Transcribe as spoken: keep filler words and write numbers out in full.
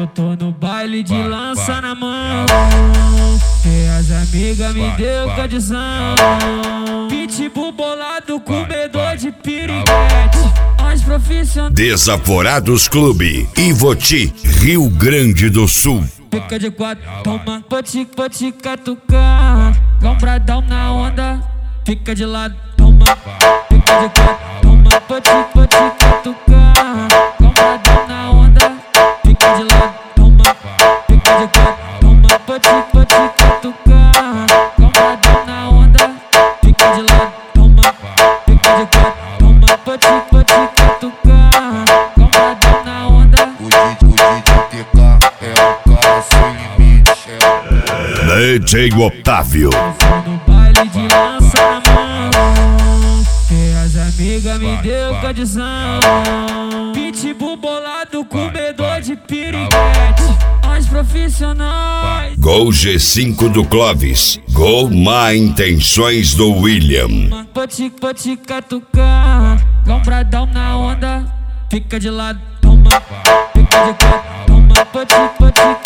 Eu tô no baile de lança na mão, e as amigas me deu condição. Pitbull bolado, comedor de piriguete. Nós profissionais. Desaforados Clube, Ivoti, Rio Grande do Sul. Fica de quatro, toma, poti, poti, catucar. Lombradão na onda, fica de lado, toma. Fica de quatro, toma, poti, poti, catucar. Lombradão na onda, fica de lado, toma. Fica de quatro, toma, poti, poti, catucar. Lombradão na onda, fica de lado, toma. Fica de quatro, toma, poti, poti, catucar. Lombradão na onda. O D J é o cara sem limite. D J Otávio. No baile de lança na mão, e as amigas me deu condição. Pitbull bolado, comedor de piriguete. Nós profissionais. Gol G cinco do Clóvis. Gol Má Intenções do William. Poti, poti, catucar. Lombradão na onda, fica de lado, toma. Fica de quatro, toma. Poti, poti,